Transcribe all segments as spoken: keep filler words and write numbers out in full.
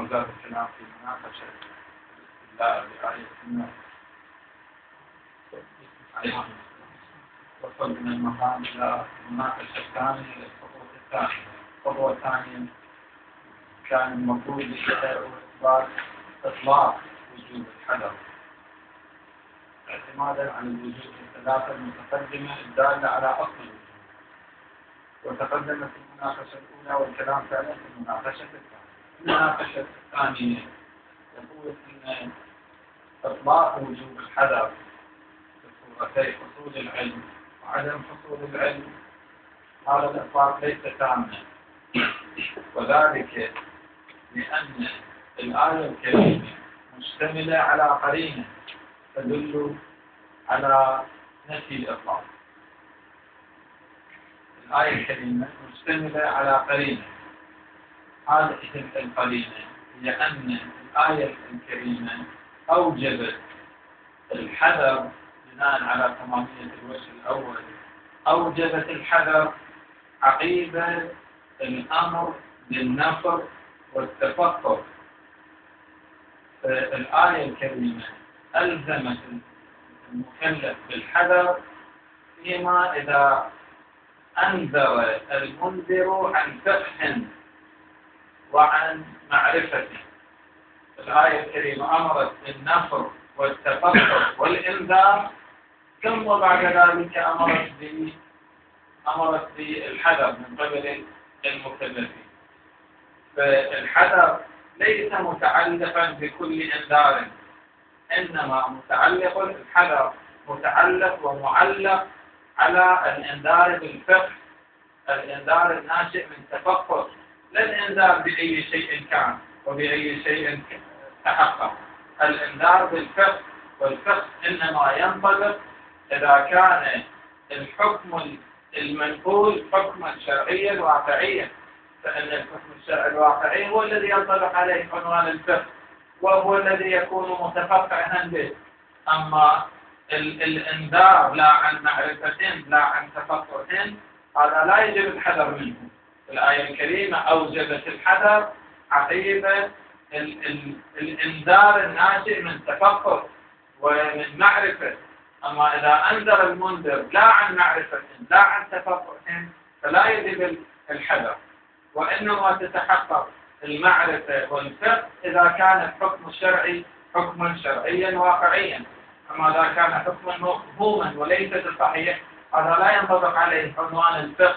ما زال الكلام في مناقشة الاستدلال بآية النص. وصلنا المقام إلى المناقشة الثانية للخطوة الثانية. الخطوة الثانية كان المفروض يشتغل إثبات إطلاق وجود الحدث اعتمادا على الوجود الثلاثة المتقدمة الدالة على أصل الوجود. وتقدم في المناقشة الأولى والكلام فعلا في المناقشة الثانية. المناقشة الثانية يقول أن إطلاق وجود الحدث بصورتي حصول العلم وعدم حصول العلم هذا الإطلاق ليس تاما، وذلك لأن الآية الكريمة مشتملة على قرينة تدل على نفي الإطلاق. الآية الكريمة مشتملة على قرينة، هذه القرينة هي أن الآية الكريمة أوجبت الحذر بناء على تمامية الوجه الأول، أوجبت الحذر عقيبة الأمر بالنفر والتفكر. الآية الكريمة ألزمت المكلف بالحذر فيما إذا أنذر المنذر عن فقه وعن معرفة. الآية الكريمة أمرت بالنفر والتفكر والإنذار، ثم بعد ذلك أمرت ب أمرت بالحذر من قبل المكلفين. فالحذر ليس متعلقا بكل إنذار، إنما متعلق الحذر متعلق ومعلق على الإنذار بالفقه، الإنذار الناشئ من تفكر، لا الإنذار بأي شيء كان وبأي شيء تحقق. الإنذار بالفقه، والفقه إنما ينطبق إذا كان الحكم المنقول حكما شرعيا واقعيا، فإن الحكم الشرعي الواقعي هو الذي ينطبق عليه عنوان الفقه، وهو الذي يكون متفقها به. أما الإنذار لا عن معرفة لا عن تفقه هذا لا يجب الحذر منه. الآية الكريمة أوجبت الحذر عقيبة الإنذار الناشئ من تفقه ومن معرفة. أما إذا أنذر المنذر لا عن معرفة لا عن تفقه فلا يجب الحذر، وإنما تتحقق المعرفة والفقه إذا كان الحكم الشرعي حكما شرعيا واقعيا. أما إذا كان حكما مفهوما وليس صحيح هذا لا ينطبق عليه عنوان الفقه.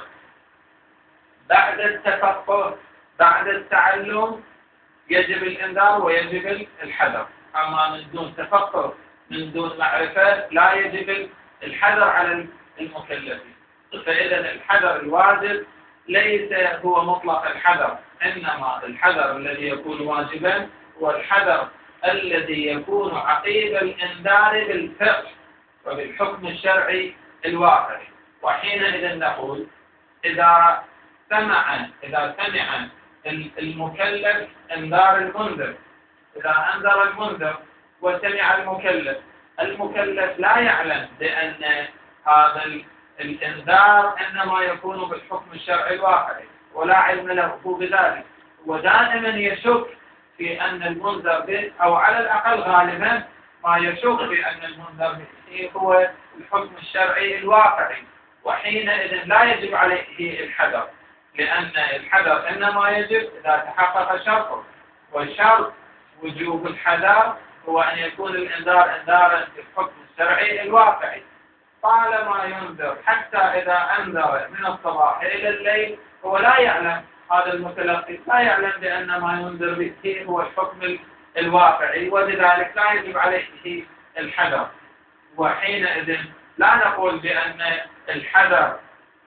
بعد التفقه بعد التعلم يجب الإنذار ويجب الحذر، أما من دون تفقه من دون معرفة لا يجب الحذر على المكلفين. فإذا الحذر الواجب ليس هو مطلق الحذر، إنما الحذر الذي يكون واجبا هو الحذر الذي يكون عقيب الإنذار بالفقه وبالحكم الشرعي الواقعي. وحينئذ نقول إذا سمع إذا سمع المكلف إنذار المنذر، إذا أنذر المنذر وسمع المكلف، المكلف لا يعلم بأن هذا الإنذار إنما يكون بالحكم الشرعي الواقعي ولا علم له بذلك، ودائما يشك في أن المنذر به، أو على الأقل غالبا ما يشك في أن المنذر به هو الحكم الشرعي الواقعي. وحينئذ لا يجب عليه الحذر، لأن الحذر إنما يجب إذا تحقق شرطه، والشرط وجوب الحذر هو أن يكون الإنذار إنذارا بالحكم الشرعي الواقعي. طالما ينذر حتى إذا أنذر من الصباح إلى الليل هو لا يعلم، هذا المتلقي لا يعلم بأن ما ينذر به هو الحكم الواقعي، ولذلك لا يجب عليه الحذر. وحينئذ لا نقول بأن الحذر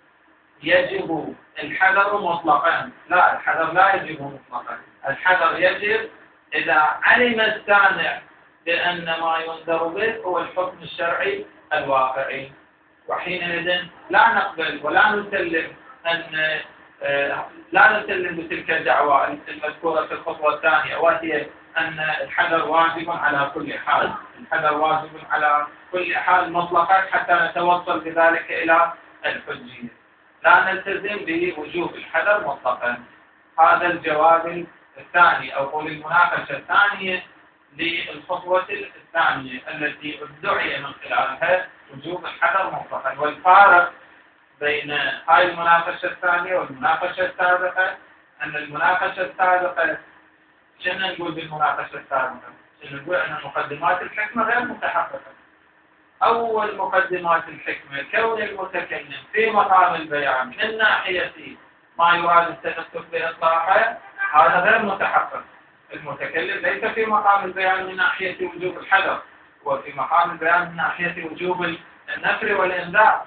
يجب الحذر مطلقا، لا، الحذر لا يجب مطلقا. الحذر يجب إذا علم السامع بأن ما ينذر به هو الحكم الشرعي الواقعي. وحينئذ لا نقبل ولا نسلم أن لا نسلم بتلك الدعوة المذكورة في الخطوة الثانية، وهي أن الحذر واجب على كل حال، الحذر واجب على كل حال مطلقا حتى نتوصل بذلك إلى الحجية. لا نلتزم بوجوب الحذر مطلقا. هذا الجواب الثاني أو قول المناقشة الثانية للخطوة الثانية التي ادعي من خلالها وجوب الحذر مطلقا. والفارق بين هاي المناقشة الثانية والمناقشة السابقة أن المناقشة السابقة شنو نقول بالمناقشة السابقة؟ شنو نقول أن مقدمات الحكمة غير متحققة. أول مقدمات الحكمة كون المتكلم في مقام البيان من ناحية ما يراد التمسك بإطلاقه هذا غير متحقق. المتكلم ليس في مقام البيان من ناحية وجوب الحذر، وفي مقام البيان من ناحية وجوب النفر والإنذار.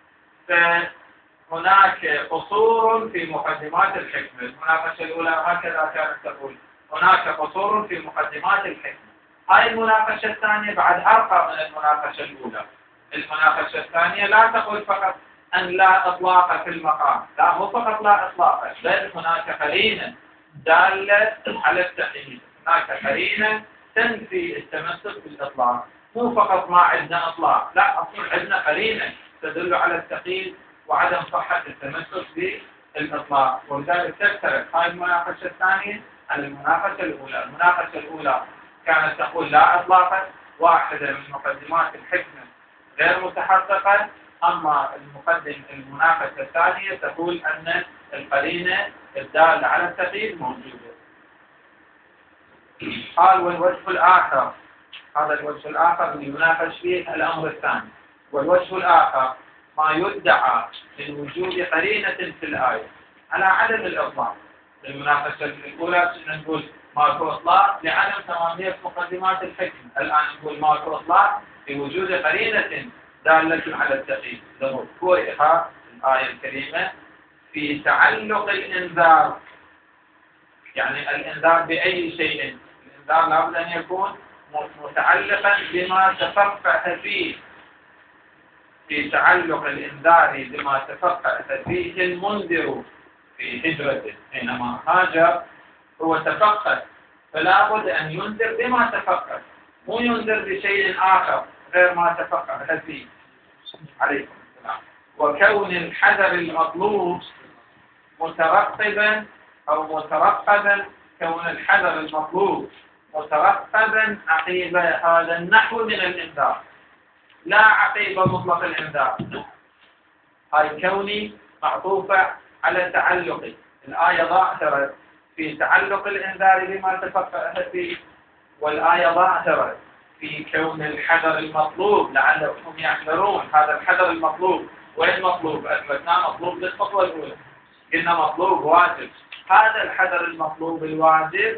فهناك قصور في مقدمات الحكمة. المناقشة الأولى هكذا كانت تقول هناك قصور في مقدمات الحكمة. هاي المناقشة الثانية بعد أرقى من المناقشة الأولى. المناقشة الثانية لا تقول فقط أن لا إطلاق في المقام، لا مو فقط لا إطلاق، بل هناك قرينة دالة على التقييد، هناك قرينة تنفي التمسك بالإطلاق. مو فقط ما عندنا إطلاق، لا أصلا عندنا قرينة تدل على التقييد وعدم صحة التمسك بالإطلاق. ولذلك تختلف هاي المناقشة الثانية عن المناقشة الأولى. المناقشة الأولى كانت تقول لا إطلاقا، واحدة من مقدمات الحكمة غير متحققة. أما المقدم المناقشة الثانية تقول أن القرينة الدالة على التقييد موجودة. قال والوجه الآخر، هذا الوجه الآخر اللي يناقش فيه الأمر الثاني. والوجه الآخر ما يدعى من وجود قرينة في الآية على عدم الإطلاق. المناقشة الأولى نقول ماكو إطلاق لعدم تمامية مقدمات الحكمة، الآن نقول ماكو إطلاق بوجود قرينة دالة على التقييد. لمذكورها الآية الكريمة في تعلق الإنذار، يعني الإنذار بأي شيء. الإنذار لابد أن يكون متعلقا بما تفقه فيه. في تعلق الإنذار بما تفقه فيه المنذر في هجرته، حينما هاجر هو تفقه، فلا بد أن ينذر بما تفقه، مو ينذر بشيء آخر غير ما تفقه فيه. عليكم السلام. وكون الحذر المطلوب مترقبا أو مترقبا، كون الحذر المطلوب مترقبا عقيب هذا النحو من الإنذار، لا عقيب مطلق الإنذار. هاي كوني معطوفة على تعلق الآية ظاهرة في تعلق الإنذار بما تفقه فيه، والآية ظاهرة في كون الحذر المطلوب لعلهم يحذرون. هذا الحذر المطلوب وين مطلوب؟ أثبتنا مطلوب للخطوة الأولى، قلنا مطلوب واجب. هذا الحذر المطلوب الواجب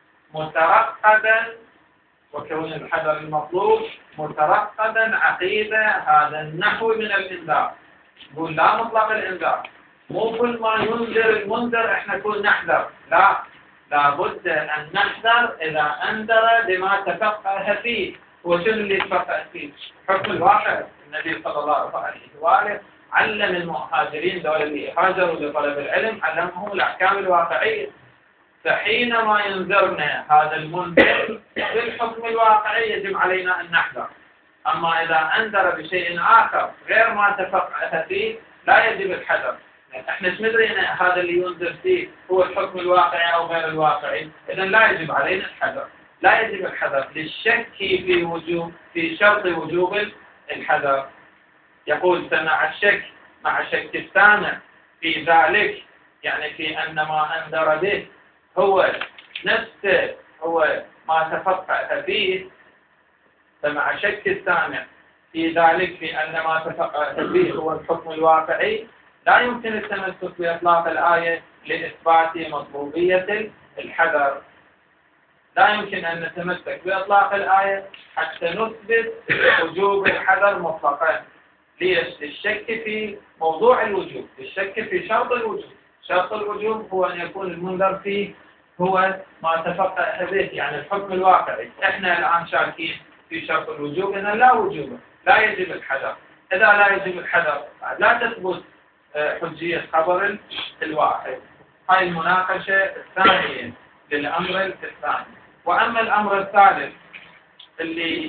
مترقبا، وكون الحذر المطلوب مترقبا عقيب هذا النحو من الإنذار. نقول لا مطلق الإنذار، مو كل ما ينذر المنذر احنا كل نحذر، لا، لابد أن نحذر إذا أنذر بما تفقه فيه. وشنو اللي تفقه فيه؟ حكم الواقع. النبي صلى الله عليه وآله علم المهاجرين دول اللي هاجروا لطلب العلم، علمهم الأحكام الواقعية. فحينما ينذرنا هذا المنذر بالحكم الواقعي يجب علينا أن نحذر. أما إذا أنذر بشيء آخر غير ما تفقه فيه لا يجب الحذر. احنا ايش مدرينا هذا اللي ينذر فيه هو الحكم الواقعي او غير الواقعي؟ اذا لا يجب علينا الحذر، لا يجب الحذر للشك في وجوب في شرط وجوب الحذر. يقول سمع الشك مع شك السامع في ذلك، يعني في ان ما انذر به هو نفسه هو ما تفقه فيه. سمع شك السامع في ذلك في ان ما تفقه فيه هو الحكم الواقعي، لا يمكن التمسك بإطلاق الآية لإثبات مطلوبية الحذر. لا يمكن أن نتمسك بإطلاق الآية حتى نثبت وجوب الحذر مطلقا. ليش؟ للشك في موضوع الوجوب، للشك في شرط الوجوب. شرط الوجوب هو أن يكون المنذر فيه هو ما تفقه به، يعني الحكم الواقعي. إحنا الآن شاكين في شرط الوجوب أن لا وجوب، لا يجب الحذر. إذا لا يجب الحذر لا تثبت حجية خبر الواحد. هاي المناقشة الثانية للأمر الثاني. وأما الأمر الثالث اللي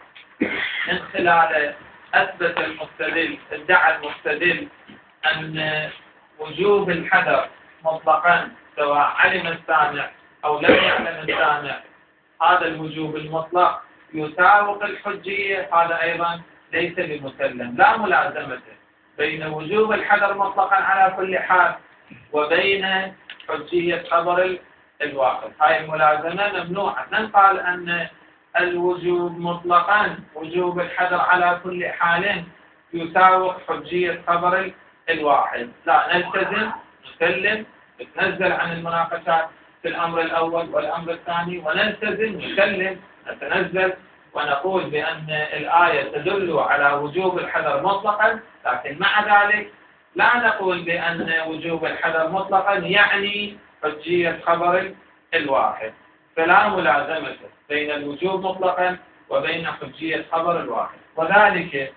من خلاله أثبت المستدل، ادعى المستدل أن وجوب الحذر مطلقا سواء علم السامع أو لم يعلم السامع هذا الوجوب المطلق يساوق الحجية، هذا أيضا ليس بمسلم. لا ملازمة بين وجوب الحذر مطلقا على كل حال وبين حجية خبر الواقع. هاي الملازمة ممنوعة. من قال أن الوجوب مطلقا وجوب الحذر على كل حال يساوق حجية خبر الواحد؟ لا، نلتزم نسلم نتنزل عن المناقشات في الأمر الأول والأمر الثاني، ونلتزم نسلم نتنزل ونقول بأن الآية تدل على وجوب الحذر مطلقا، لكن مع ذلك لا نقول بأن وجوب الحذر مطلقا يعني حجية خبر الواحد. فلا ملازمة بين الوجوب مطلقا وبين حجية خبر الواحد، وذلك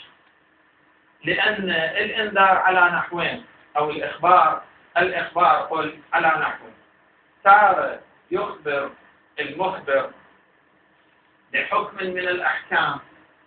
لأن الإنذار على نحوين أو الإخبار الإخبار قل على نحوين. صار يخبر المخبر بحكم من الأحكام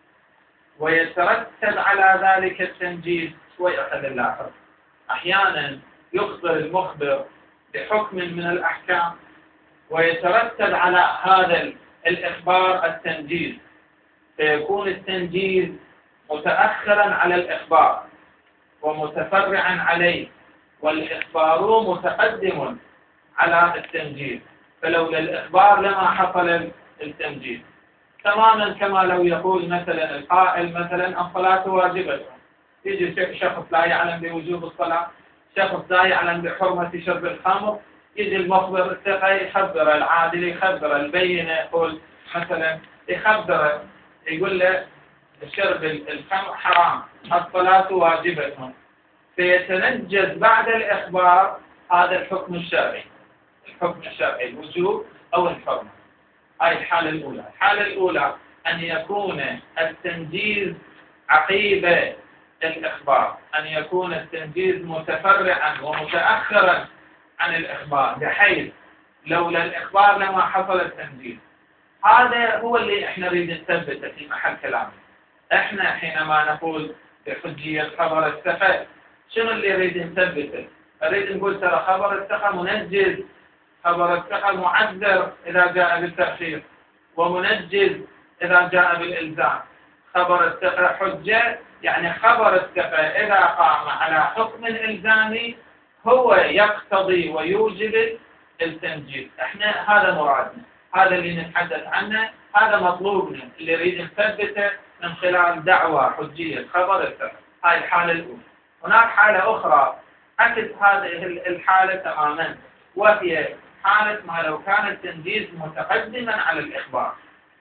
ويترتب على ذلك التنجيز. شوي أخذ اللاحظ، أحيانا يخبر المخبر بحكم من الأحكام ويترتب على هذا الإخبار التنجيز، فيكون التنجيز متأخرا على الإخبار ومتفرعا عليه، والإخبار متقدم على التنجيز، فلولا الإخبار لما حصل التنجيز. تماما كما لو يقول مثلا القائل مثلا الصلاة واجبة، يجي شخص لا يعلم بوجوب الصلاة، شخص لا يعلم بحرمة شرب الخمر، يجي المخبر الثقة يخبر العادل، يخبر البينة، يقول مثلا يخبر يقول له شرب الخمر حرام، الصلاة واجبة، فيتنجز بعد الإخبار هذا الحكم الشرعي، الحكم الشرعي الوجوب أو الحرمة. هاي الحالة الأولى. الحالة الأولى أن يكون التنجيز عقيب الإخبار، أن يكون التنجيز متفرعا ومتأخرا عن الإخبار، بحيث لولا الإخبار لما حصل التنجيز. هذا هو اللي احنا نريد نثبته في محل كلامنا. احنا حينما نقول بحجية خبر الثقة، شنو اللي نريد نثبته؟ نريد نقول ترى خبر الثقة منجز، خبر الثقة معذر إذا جاء بالتأخير، ومنجز إذا جاء بالإلزام. خبر الثقة حجة، يعني خبر الثقة إذا قام على حكم إلزامي هو يقتضي ويوجب التنجيز. احنا هذا مرادنا، هذا اللي نتحدث عنه، هذا مطلوبنا اللي نريد نثبته من خلال دعوة حجية خبر الثقة. هاي الحالة الأولى. هناك حالة أخرى عكس هذه الحالة تماما، وهي حالة ما لو كان التنجيز متقدما على الإخبار،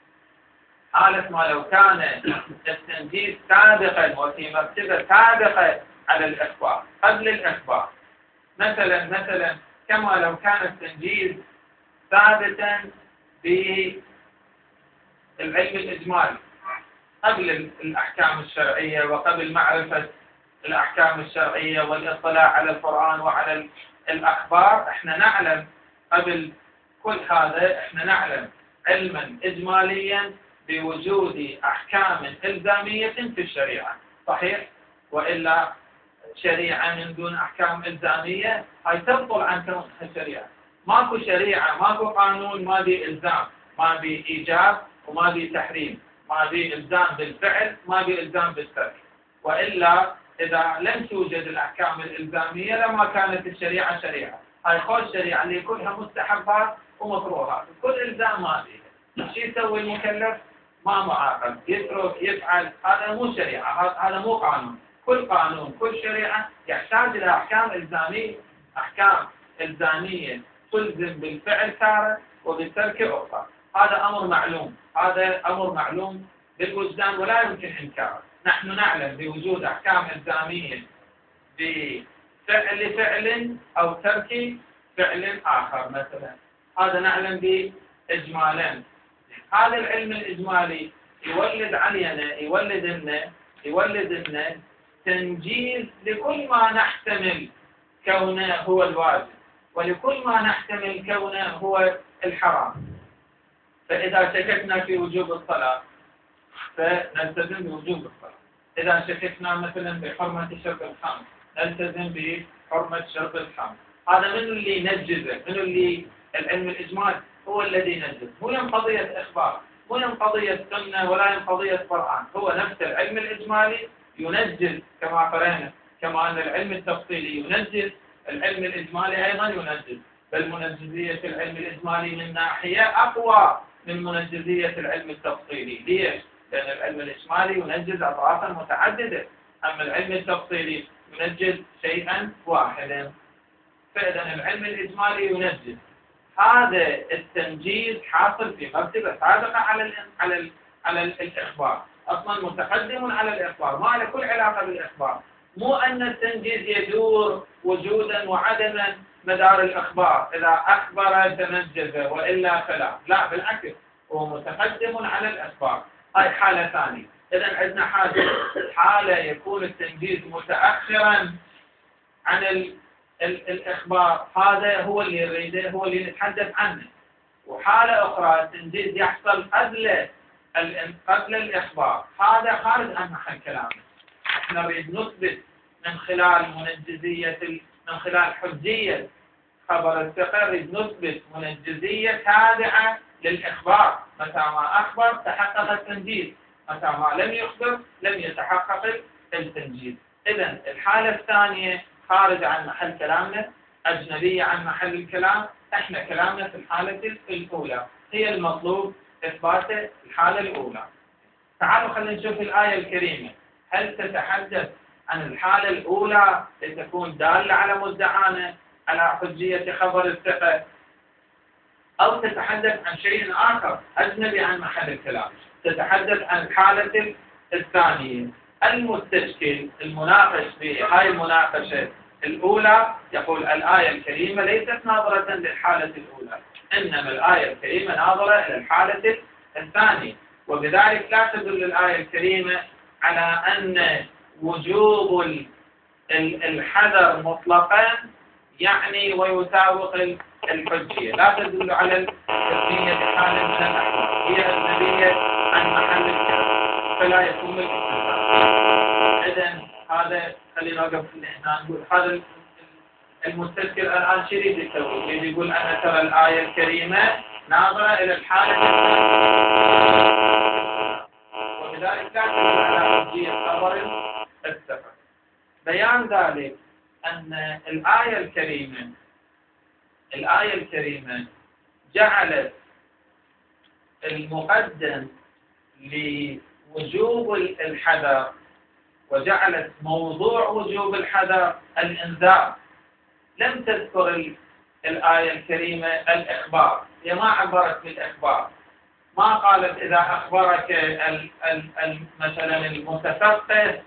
حالة ما لو كان التنجيز سابقا وفي مرتبة سابقة على الإخبار قبل الإخبار. مثلا مثلا كما لو كان التنجيز ثابتا بالعلم الإجمالي قبل الأحكام الشرعية وقبل معرفة الأحكام الشرعية والاطلاع على القرآن وعلى الأخبار. احنا نعلم قبل كل هذا، احنا نعلم علما إجماليا بوجود أحكام إلزامية في الشريعة، صحيح؟ وإلا شريعة من دون أحكام إلزامية هاي تبطل عن كونها الشريعة. ماكو شريعة، ماكو قانون ما بي إلزام، ما بي إيجاب وما بي تحريم، ما بي إلزام بالفعل ما بي إلزام بالترك. وإلا إذا لم توجد الأحكام الإلزامية لما كانت الشريعة شريعة. هاي خوش شريعة اللي كلها مستحبات ومكروهات، كل إلزام ما فيها. شو يسوي المكلف؟ ما معاقب، يترك يفعل، هذا مو شريعة، هذا مو قانون. كل قانون كل شريعة يحتاج إلى أحكام إلزامية، أحكام إلزامية تلزم بالفعل تارة وبالترك أخرى. هذا أمر معلوم، هذا أمر معلوم بالوجدان ولا يمكن إنكاره. نحن نعلم بوجود أحكام إلزامية بفعل فعل أو ترك فعل آخر مثلا، هذا نعلم بإجمالا. هذا العلم الإجمالي يولد علينا يولد لنا يولد لنا تنجيز لكل ما نحتمل كونه هو الواجب ولكل ما نحتمل كونه هو الحرام. فإذا شككنا في وجوب الصلاة فنلتزم بوجوب الصلاة. إذا شككنا مثلا بحرمة شرب الخمر نلتزم بحرمة شرب الخمر. هذا من اللي ينجزه، من اللي العلم الإجمالي هو الذي ينجز، مو يم قضية إخبار، مو يم قضية سنة ولا يم قضية قرآن، هو نفس العلم الإجمالي ينجز كما قرأنا، كما أن العلم التفصيلي ينجز، العلم الإجمالي أيضا ينجز، بل منجزية العلم الإجمالي من ناحية أقوى من منجزية العلم التفصيلي. ليش؟ لأن العلم الإجمالي ينجز أطرافا متعددة، أما العلم التفصيلي ينجز شيئا واحدا. فإذا العلم الإجمالي ينجز، هذا التنجيز حاصل في مرتبة سابقة على ال على ال على ال الإخبار، أصلا متقدم على الإخبار، ما له كل علاقة بالإخبار، مو أن التنجيز يدور وجودا وعدما مدار الإخبار، إذا أخبر تنجز وإلا فلا، لا بالعكس هو متقدم على الإخبار. هاي حالة ثانية. إذا عندنا حاجة حالة يكون التنجيز متأخرا عن ال ال الإخبار، هذا هو اللي يريده، هو اللي نتحدث عنه. وحالة أخرى التنجيز يحصل قبل قبل الإخبار، هذا خارج عن محل كلامنا. احنا نريد نثبت من خلال منجزية من خلال حجية خبر الثقة، نريد نثبت منجزية تابعة للإخبار، متى ما أخبر تحقق التنجيز، متى ما لم يخبر لم يتحقق التنجيز. إذن الحالة الثانية خارج عن محل كلامنا، أجنبية عن محل الكلام، احنا كلامنا في الحالة الأولى هي المطلوب إثباته، الحالة الأولى. تعالوا خلينا نشوف الآية الكريمة، هل تتحدث عن الحالة الأولى لتكون دالة على مدعانا على حجية خبر الثقة، أو تتحدث عن شيء آخر أجنبي عن محل الكلام، تتحدث عن الحالة الثانية. المستشكل المناقش في هاي المناقشة الأولى يقول الآية الكريمة ليست ناظرة للحالة الأولى، إنما الآية الكريمة ناظرة إلى الحالة الثانية، وبذلك لا تدل الآية الكريمة على أن وجوب الحذر مطلقا يعني ويساوق الحجية، لا تدل على التسمية بحال من الأحوال، هي أجنبية عن محل الكلام فلا يكون الاستثناء. إذن هذا خلينا نوقف هنا نقول هذا المستذكر الآن شو يريد يسوي؟ يريد يقول أنا ترى الآية الكريمة ناظرة إلى الحالة وبذلك لا تدل على حجية خبر الثقة. بيان ذلك أن الآية الكريمة الآية الكريمة جعلت المقدم لوجوب الحذر، وجعلت موضوع وجوب الحذر الإنذار. لم تذكر الآية الكريمة الإخبار، هي ما عبرت بالإخبار، ما قالت إذا أخبرك ال ال ال مثلا المتفقه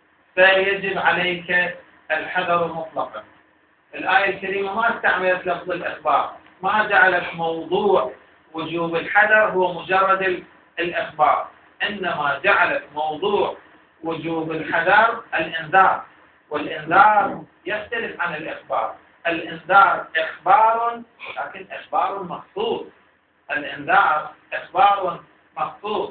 فيجب عليك الحذر مطلقا. الآية الكريمة ما استعملت لفظ الإخبار، ما جعلت موضوع وجوب الحذر هو مجرد الإخبار، إنما جعلت موضوع وجوب الحذر الإنذار، والإنذار يختلف عن الإخبار. الإنذار إخبار لكن إخبار مخصوص، الإنذار إخبار مخصوص،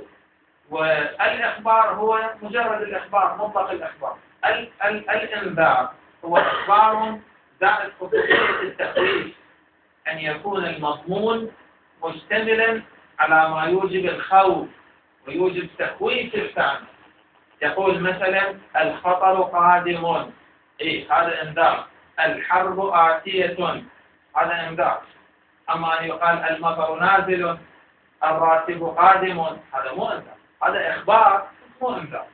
والإخبار هو مجرد الإخبار مطلق الإخبار. ال ال الإنذار هو إخبار ذات خصوصية التخويف، أن يكون المضمون مشتملا على ما يوجب الخوف ويوجب تخويف الثاني. يقول مثلا الخطر قادم، إيه هذا إنذار. الحرب آتية، هذا إنذار. أما أن يقال المطر نازل، الراتب قادم، هذا مو إنذار، هذا إخبار مو إنذار.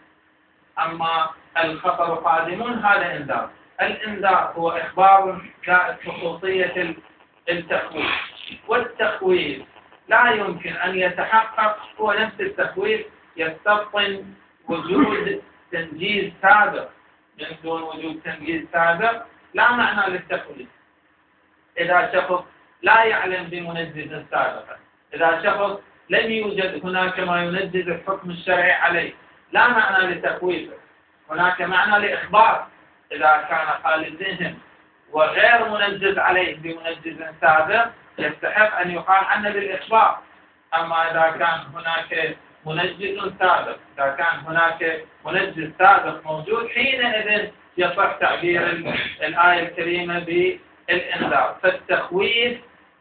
أما الخطر قادم هذا إنذار. الإنذار هو إخبار ذات خصوصية التخويف، والتخويف لا يمكن أن يتحقق، هو نفس التخويف يستبطن وجود تنجيز سابق. من دون وجود تنجيز سابق لا معنى للتخويف. إذا شخص لا يعلم بمنجز سابقا، إذا شخص لم يوجد هناك ما ينجز الحكم الشرعي عليه، لا معنى لتخويفه، هناك معنى لإخبار. إذا كان خالي الذهن وغير منجز عليه بمنجز سابق يستحق أن يقال عنه بالإخبار. أما إذا كان هناك منجز سابق، إذا كان هناك منجز سابق موجود، حينئذ يصح تعبير الآية الكريمة بالإنذار. فالتخويف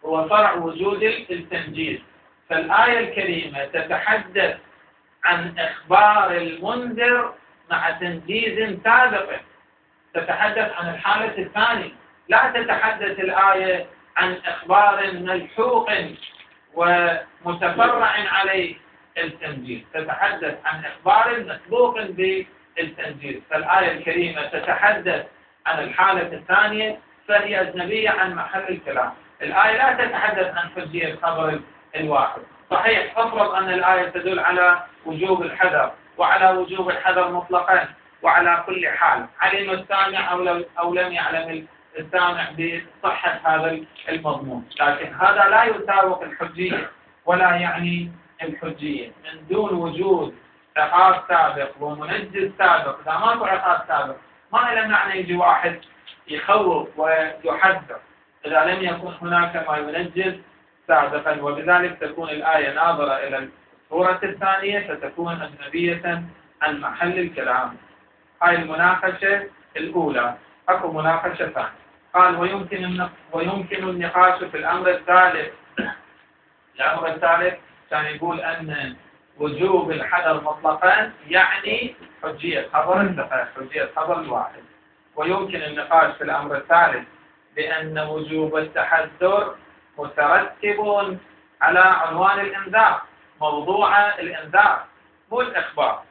هو فرع وجود التنجيز. فالآية الكريمة تتحدث عن إخبار المنذر مع تنجيز سابق، تتحدث عن الحالة الثانية، لا تتحدث الآية عن إخبار ملحوق ومتفرع عليه التنجيز، تتحدث عن إخبار مسبوق بالتنجيز. فالآية الكريمة تتحدث عن الحالة الثانية فهي أجنبية عن محل الكلام. الآية لا تتحدث عن حجية خبر الواحد. صحيح افرض أن الآية تدل على وجوب الحذر وعلى وجوب الحذر مطلقا وعلى كل حال، علم السامع أو, أو لم يعلم السامع بصحة هذا المضمون، لكن هذا لا يساوق الحجية ولا يعني الحجية. من دون وجود عقاب سابق ومنجز سابق، إذا ماكو عقاب سابق ما له معنى يجي واحد يخوف ويحذر إذا لم يكن هناك ما ينجز سابقا. وبذلك تكون الآية ناظرة إلى الصورة الثانية فتكون أجنبية عن محل الكلام. هاي المناقشة الأولى. أكو مناقشة ثانية. قال ويمكن ويمكن النقاش في الأمر الثالث. الأمر الثالث كان يقول أن وجوب الحذر مطلقا يعني حجية خبر الثقة، حجية خبر الواحد. ويمكن النقاش في الأمر الثالث بأن وجوب التحذر مترتب على عنوان الإنذار، موضوع الإنذار مو الإخبار،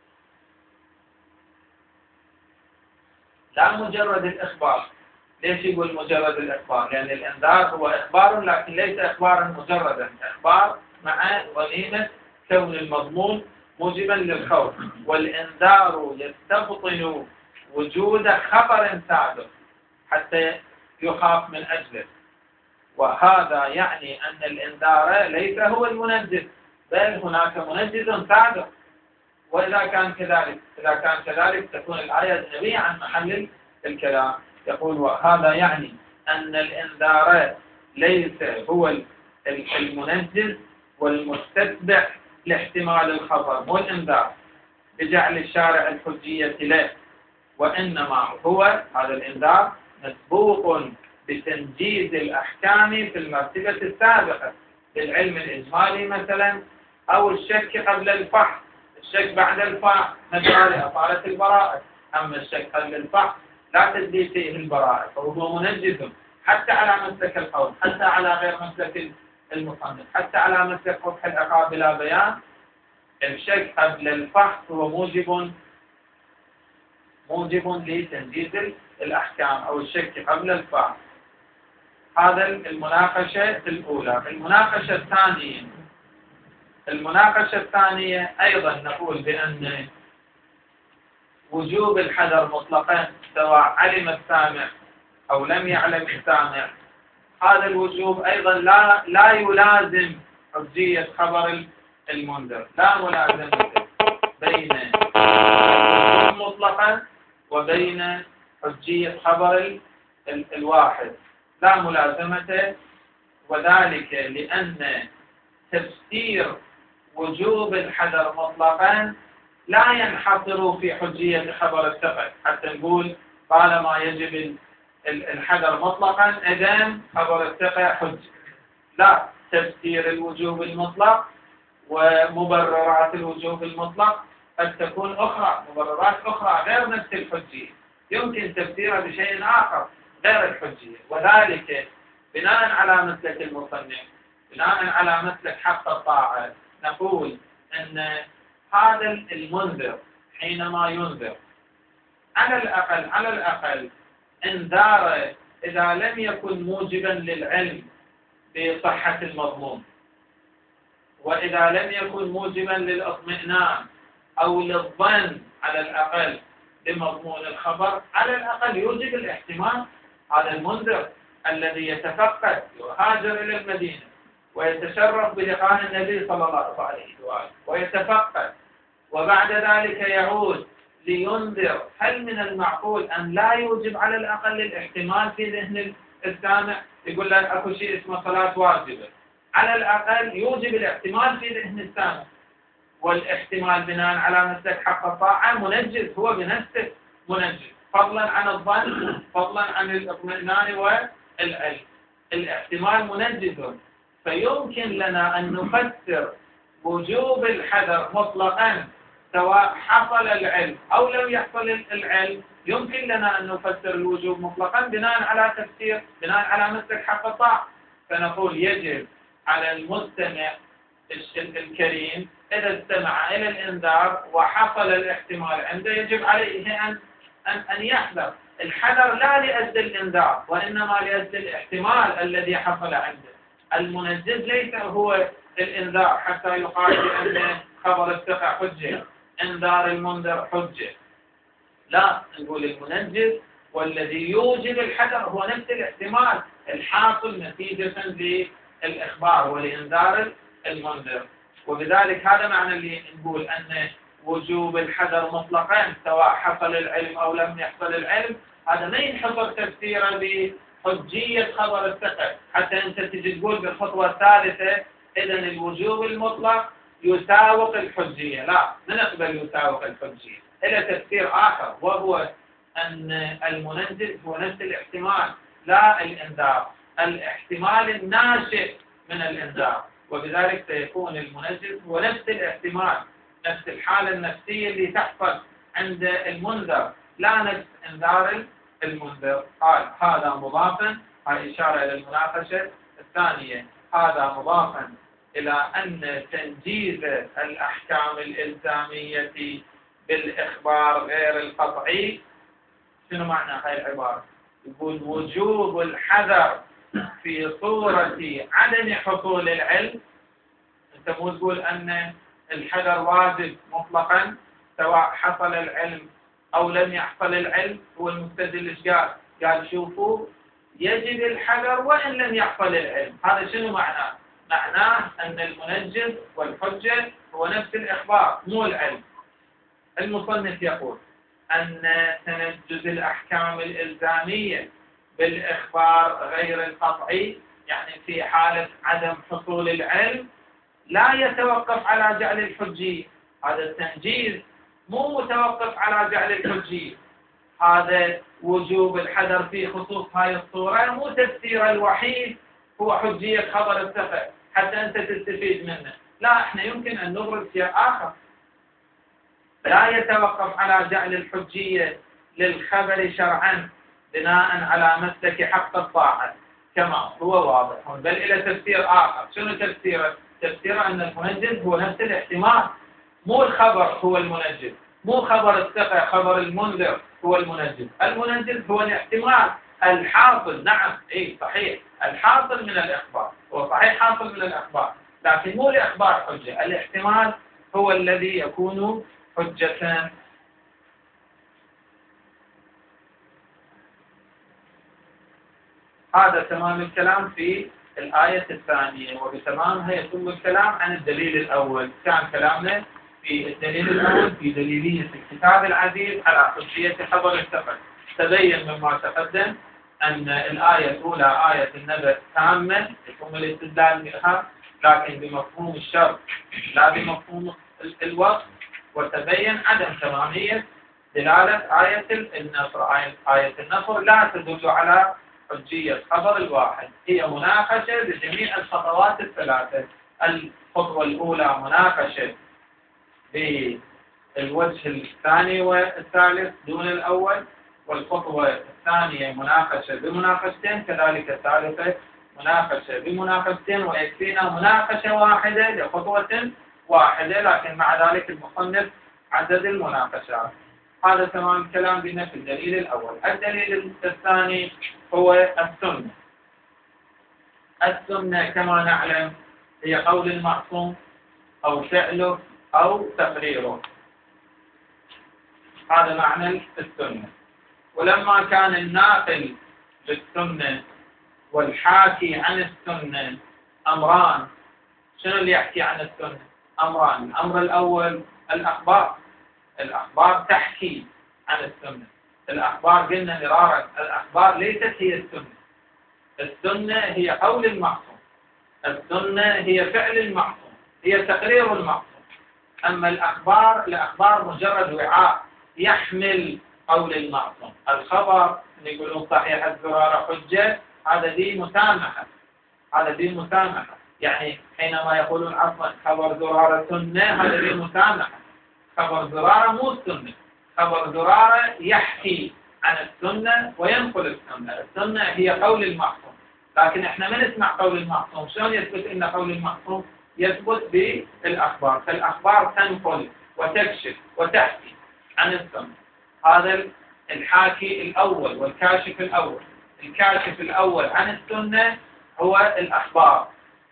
لا مجرد الإخبار. ليش يقول مجرد الإخبار؟ لأن الإنذار هو إخبار لكن ليس إخبارا مجردا، إخبار مع ضميمة كون المضمون موجبا للخوف، والإنذار يستبطن وجود خبر سابق حتى يخاف من أجله. وهذا يعني أن الإنذار ليس هو المنجز، بل هناك منجز سابق. وإذا كان كذلك إذا كان كذلك تكون الآية أجنبية عن محل الكلام. يقول وهذا يعني أن الإنذار ليس هو المنجز والمستتبع لاحتمال الخطر، مو الإنذار بجعل الشارع الحجية له، وإنما هو هذا الإنذار مسبوق بتنجيز الأحكام في المرتبة السابقة للعلم الإجمالي مثلا، أو الشك قبل الفحص. الشك بعد الفحص مجرى أطالة البراءة، أما الشك قبل الفحص لا تدري فيه البراءة، فهو منجز حتى على مسلك القول، حتى على غير مسلك المصنف، حتى على مسلك قبح العقاب بلا بيان. الشك قبل الفحص هو موجب موجب لتنجيز الأحكام، أو الشك قبل الفحص. هذا المناقشة الأولى. المناقشة الثانية المناقشة الثانية أيضا نقول بأن وجوب الحذر مطلقا سواء علم السامع أو لم يعلم السامع، هذا الوجوب أيضا لا لا يلازم حجية خبر المنذر، لا ملازمة بين مطلقا وبين حجية خبر الواحد، لا ملازمة. وذلك لأن تفسير وجوب الحذر مطلقا لا ينحصر في حجية خبر الثقة، حتى نقول طالما يجب الحذر مطلقا إذن خبر الثقة حج. لا، تفسير الوجوب المطلق ومبررات الوجوب المطلق قد تكون أخرى، مبررات أخرى غير نفس الحجية، يمكن تفسيرها بشيء آخر غير الحجية. وذلك بناء على مسلك المصنف، بناء على مسلك حق الطاعة، نقول أن هذا المنذر حينما ينذر على الأقل على الأقل انذار إذا لم يكن موجبا للعلم بصحة المضمون، وإذا لم يكن موجبا للاطمئنان أو للظن على الأقل بمضمون الخبر، على الأقل يوجب الاحتمال. هذا المنذر الذي يتفقد وهاجر إلى المدينة ويتشرف بلقاء النبي صلى الله عليه وآله ويتفقد، وبعد ذلك يعود لينذر، هل من المعقول أن لا يوجب على الأقل الاحتمال في ذهن السامع؟ يقول لك أكو شيء اسمه صلاة واجبة، على الأقل يوجب الاحتمال في ذهن السامع، والاحتمال بناء على مسلك حق الطاعة منجز، هو بنفسه منجز، فضلا عن الظن، فضلا عن الاطمئنان والعلم. الاحتمال منجز، فيمكن لنا أن نفسر وجوب الحذر مطلقا سواء حصل العلم أو لم يحصل العلم. يمكن لنا أن نفسر الوجوب مطلقا بناء على تفسير بناء على مسلك حق الطاعة، فنقول يجب على المستمع الكريم إذا استمع إلى الإنذار وحصل الاحتمال عنده يجب عليه أن أن أن يحذر. الحذر لا لأجل الإنذار وإنما لأجل الاحتمال الذي حصل عنده. المنجز ليس هو الإنذار حتى يقال بأن خبر الثقة حجة، إنذار المنذر حجة. لا، نقول المنجز والذي يوجب الحذر هو نفس الاحتمال الحاصل نتيجة للإخبار ولإنذار المنذر. وبذلك هذا معنى اللي نقول أن وجوب الحذر مطلقا سواء حصل العلم أو لم يحصل العلم. هذا ما ينحصر تفسيره بحجية خبر الثقة حتى أنت تجي تقول بالخطوة الثالثة إذن الوجوب المطلق يساوق الحجية. لا، ما نقبل يساوق الحجية إلى تفسير آخر، وهو أن المنجز هو نفس الاحتمال لا الإنذار، الاحتمال الناشئ من الإنذار، وبذلك سيكون المنجز هو نفس الاحتمال، نفس الحالة النفسية اللي تحصل عند المنذر، لا نفس إنذار المنذر. قال هذا مضافا، هذه إشارة إلى المناقشة الثانية، هذا مضافا إلى أن تنجيز الأحكام الإلزامية بالإخبار غير القطعي. شنو معنى هاي العبارة؟ يقول وجوب الحذر في صورة عدم حصول العلم. أنت مو تقول أن الحذر واجب مطلقا سواء حصل العلم أو لم يحصل العلم. هو المستدل إيش قال؟ قال شوفوا يجب الحذر وإن لم يحصل العلم. هذا شنو معناه؟ معناه أن المنجز والحجة هو نفس الإخبار مو العلم. المصنف يقول أن تنجز الأحكام الإلزامية بالإخبار غير القطعي، يعني في حالة عدم حصول العلم، لا يتوقف على جعل الحجية. هذا التنجيز مو متوقف على جعل الحجية. هذا وجوب الحذر في خصوص هاي الصورة مو تفسير الوحيد هو حجية خبر الثقة حتى أنت تستفيد منه. لا، احنا يمكن أن نضرب سياق آخر لا يتوقف على جعل الحجية للخبر شرعا بناء على مسلك حق الطاعة كما هو واضح، بل إلى تفسير آخر. شنو تفسيره؟ تفسيره أن المنجز هو نفس الاحتمال، مو الخبر هو المنجز، مو خبر الثقة خبر المنذر هو المنجز. المنجز هو الاحتمال الحاصل. نعم، اي صحيح، الحاصل من الإخبار هو صحيح حاصل من الإخبار، لكن مو الإخبار حجة، الاحتمال هو الذي يكون حجة. هذا تمام الكلام في الآية الثانية، وبتمامها يتم الكلام عن الدليل الأول. كان كلامنا في الدليل الأول في دليلية الكتاب العزيز على حجية خبر الثقة. تبين مما تقدم أن الآية الأولى آية النبأ تامة يتم الاستدلال بها، لكن بمفهوم الشرط لا بمفهوم الوصف. وتبين عدم تمامية دلالة آية النصر. آية النصر لا تدل على حجية خبر الواحد، هي مناقشة بجميع الخطوات الثلاثة. الخطوة الأولى مناقشة بالوجه الثاني والثالث دون الأول، والخطوة الثانية مناقشة بمناقشتين، كذلك الثالثة مناقشة بمناقشتين، ويكفينا مناقشة واحدة لخطوة واحدة، لكن مع ذلك المصنف عدد المناقشات. هذا تمام الكلام بنا في الدليل الأول. الدليل الثاني هو السنة. السنة كما نعلم هي قول المعصوم أو فعله أو تقريره. هذا معنى السنة. ولما كان الناقل للسنة والحاكي عن السنة أمران، شنو اللي يحكي عن السنة؟ أمران. الأمر الأول الأخبار. الأخبار تحكي عن السنة. الأخبار قلنا مرارا الأخبار ليست هي السنة. السنة هي قول المعصوم، السنة هي فعل المعصوم، هي تقرير المعصوم. أما الأخبار الأخبار مجرد وعاء يحمل قول المعصوم. الخبر يقولون صحيح الزرار حجة، هذا دين مسامحة، هذا دين مسامحة. يعني حينما يقولون عفوا خبر زرارة سنة، هذا دين مسامحة. خبر زرارة مو السنة، خبر زرارة يحكي عن السنة وينقل السنة. السنة هي قول المعصوم، لكن احنا ما نسمع قول المعصوم. شلون يثبت ان قول المعصوم؟ يثبت بالأخبار، فالأخبار تنقل وتكشف وتحكي عن السنة. هذا الحاكي الأول والكاشف الأول. الكاشف الأول عن السنة هو الأخبار.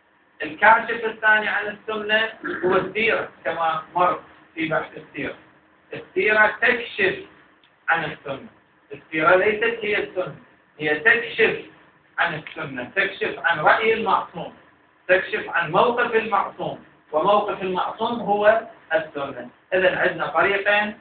الكاشف الثاني عن السنة هو السيرة، كما مر في بحث السيرة. السيرة تكشف عن السنة. السيرة ليست هي السنة، هي تكشف عن السنة، تكشف عن رأي المعصوم، تكشف عن موقف المعصوم، وموقف المعصوم هو السنة. إذن عندنا طريقين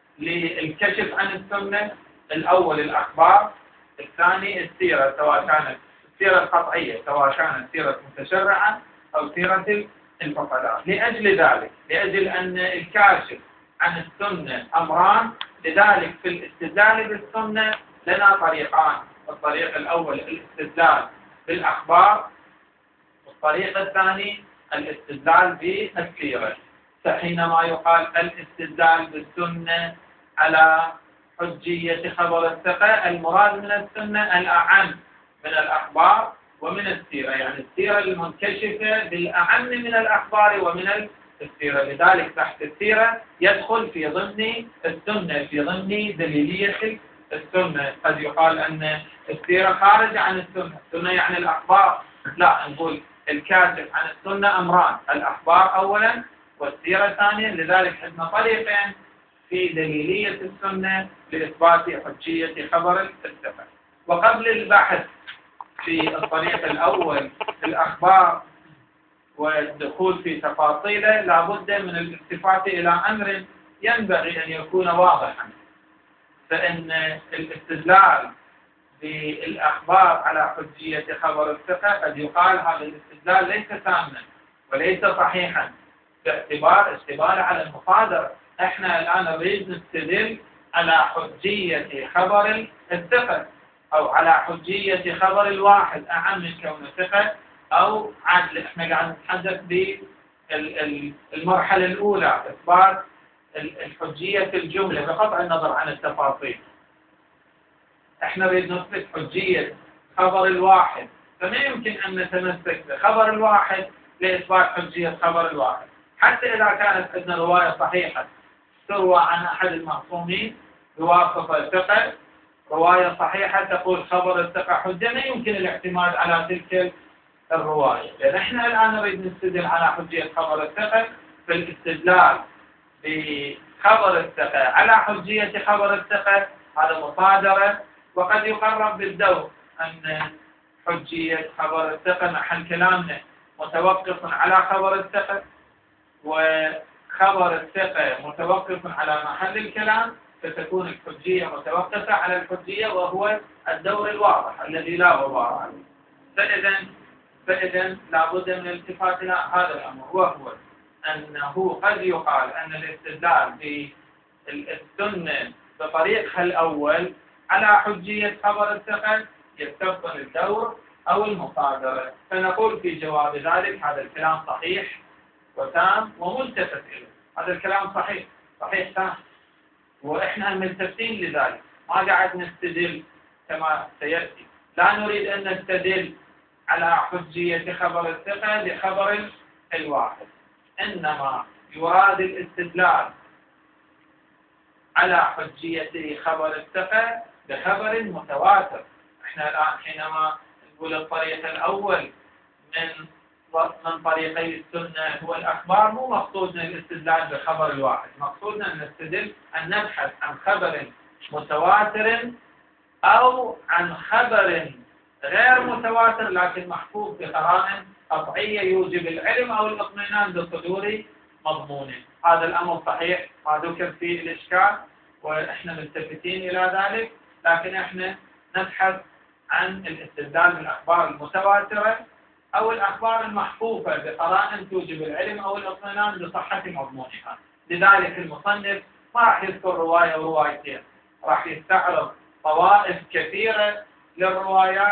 للكشف عن السنة: الأول الأخبار، الثاني السيرة، سواء كانت السيرة القطعية، سواء كانت سيرة متشرعة أو سيرة الفقهاء. لأجل ذلك، لأجل أن الكاشف عن السنة أمران، لذلك في الاستدلال بالسنة لنا طريقان. الطريق الأول الاستدلال بالأخبار، والطريق الثاني الاستدلال بالسيرة. فحينما يقال الاستدلال بالسنة على حجية خبر الثقة، المراد من السنة الأعم من الأخبار ومن السيرة، يعني السيرة المنكشفة بالأعم من الأخبار ومن السيرة. لذلك تحت السيرة يدخل في ضمن السنة، في ضمن دليلية السنة. قد يقال أن السيرة خارج عن السنة، السنة يعني الأخبار. لا، نقول الكاشف عن السنة أمران: الأخبار أولا والسيرة ثانيا. لذلك عندنا طريقين في دليلية السنة لإثبات حجية خبر الثقة. وقبل البحث في الطريق الأول في الأخبار والدخول في تفاصيله، لابد من الالتفات إلى أمر ينبغي أن يكون واضحا. فإن الاستدلال بالأخبار على حجية خبر الثقة قد يقال هذا الاستدلال ليس تاما وليس صحيحا، باعتبار اشتغاله على المصادرة. احنا الآن نريد نستدل على حجية خبر الثقة، أو على حجية خبر الواحد أعم من كونه ثقة أو عدل. احنا قاعد نتحدث بالمرحلة الأولى، إثبات الحجية في الجملة بقطع النظر عن التفاصيل. احنا نريد نثبت حجية خبر الواحد، فما يمكن أن نتمسك بخبر الواحد لإثبات حجية خبر الواحد، حتى إذا كانت عندنا رواية صحيحة تروى عن أحد المعصومين بواسطة ثقة، رواية صحيحة تقول خبر الثقة حجة، ما يمكن الاعتماد على تلك الرواية. لأن احنا الآن نريد نستدل على حجية خبر الثقة. في الاستدلال بخبر الثقة على حجية خبر الثقة هذا مصادرة، وقد يقرب بالدور أن حجية خبر الثقة محل كلامنا متوقف على خبر الثقة، وخبر الثقة متوقف على محل الكلام، فتكون الحجية متوقفة على الحجية، وهو الدور الواضح الذي لا غبار عليه. فإذا فإذا لابد من الالتفات إلى هذا الأمر، وهو أنه قد يقال أن الاستدلال بالسنة بطريقها الأول على حجية خبر الثقة يستبطن الدور أو المصادرة. فنقول في جواب ذلك هذا الكلام صحيح وتام وملتفت إليه. هذا الكلام صحيح صحيح تام، وإحنا ملتفتين لذلك، ما قاعد نستدل كما سيأتي. لا نريد أن نستدل على حجية خبر الثقة لخبر الواحد، إنما يراد الاستدلال على حجية خبر الثقة بخبر متواتر. احنا الآن حينما نقول الطريق الأول من من طريقي السنة هو الأخبار، مو مقصودنا الاستدلال بخبر الواحد، مقصودنا أن نستدل أن نبحث عن خبر متواتر أو عن خبر غير متواتر لكن محفوظ بقرائن قطعية يوجب العلم أو الاطمئنان بصدور مضمونه. هذا الأمر صحيح، ما ذكر فيه الإشكال، وإحنا ملتفتين إلى ذلك، لكن إحنا نبحث عن الاستدلال بالأخبار المتواترة أو الأخبار المحفوفة بقرائن توجب العلم أو الاطمئنان بصحة مضمونها. لذلك المصنف ما راح يذكر رواية وروايتين، راح يستعرض طوائف كثيرة للروايات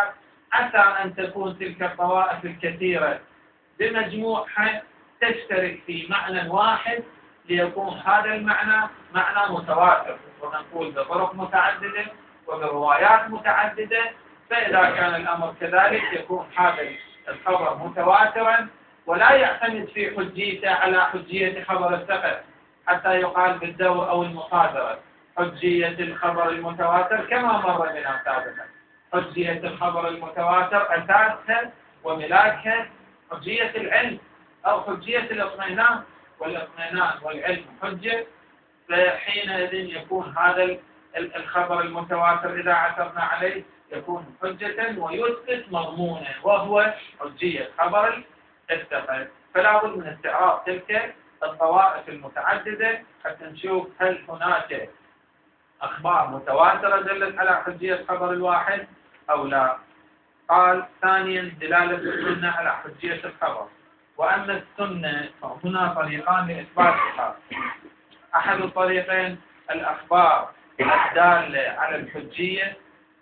عسى أن تكون تلك الطوائف الكثيرة بمجموعها تشترك في معنى واحد ليكون هذا المعنى معنى متواتر، ونقول بطرق متعددة وبروايات متعددة. فإذا كان الأمر كذلك يكون هذا الخبر متواترا ولا يعتمد في حجيته على حجية خبر الثقة حتى يقال بالدور أو المصادرة. حجية الخبر المتواتر كما مر بنا سابقا، حجية الخبر المتواتر أساسها وملاكها حجية العلم أو حجية الاطمئنان، والاطمئنان والعلم حجة. فحينئذ يكون هذا الخبر المتواتر إذا عثرنا عليه يكون حجة ويثبت مضمونه وهو حجية خبر الثقة. فلا بد من استعراض تلك الطوائف المتعددة حتى نشوف هل هناك أخبار متواترة دلت على حجية خبر الواحد أو لا. قال ثانيا دلالة السنة على حجية الخبر. وأما السنة فهنا طريقان لإثباتها. أحد الطريقين الأخبار الدالة على الحجية.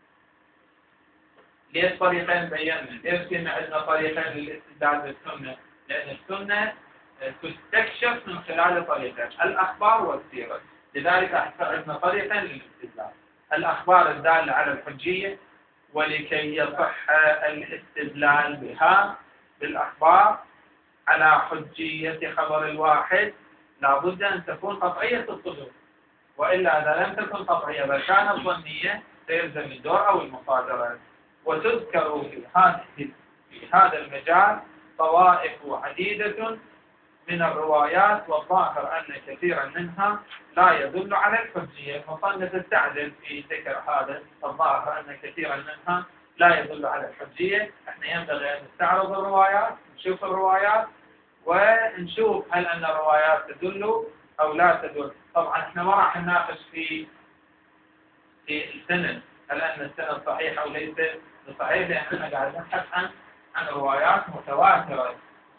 ليش طريقين بينا؟ ليش كنا عندنا طريقين للاستدلال بالسنة؟ لأن السنة تستكشف من خلال طريقين، الأخبار والسيرة. لذلك عندنا طريقين للاستدلال: الأخبار الدالة على الحجية، ولكي يصح الاستدلال بها بالأخبار على حجية خبر الواحد لا بد أن تكون قطعية الصدور، وإلا إذا لم تكن قطعية بل كانت ظنية سيلزم الدور أو المصادرة. وتذكر في هذه في هذا المجال طوائف عديدة من الروايات، والظاهر أن كثيرا منها لا يدل على الحجية. المصنف استعجل في ذكر هذا، الظاهر أن كثيرا منها لا يدل على الحجية. احنا ينبغي أن نستعرض الروايات، نشوف الروايات ونشوف هل أن الروايات تدل أو لا تدل. طبعا احنا ما راح نناقش في في السند، هل أن السند صحيح أو ليس صحيح، لأن احنا قاعد نبحث عن عن روايات متواترة.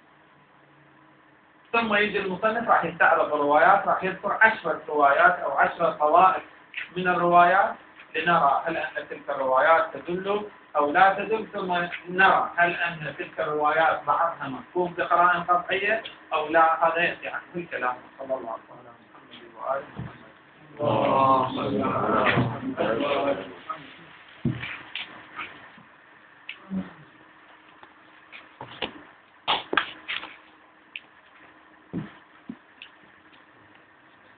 ثم يجي المصنف راح يستعرض الروايات، راح يذكر عشرة روايات أو عشرة طوائف من الروايات لنرى هل أن تلك الروايات تدل أو لا تدل، ثم نرى هل أن تلك الروايات بعضها مفهوم بقراءة قطعية أو لا. هذا يأتي عنه الكلام. صلى الله عليه وسلم محمد وآله محمد.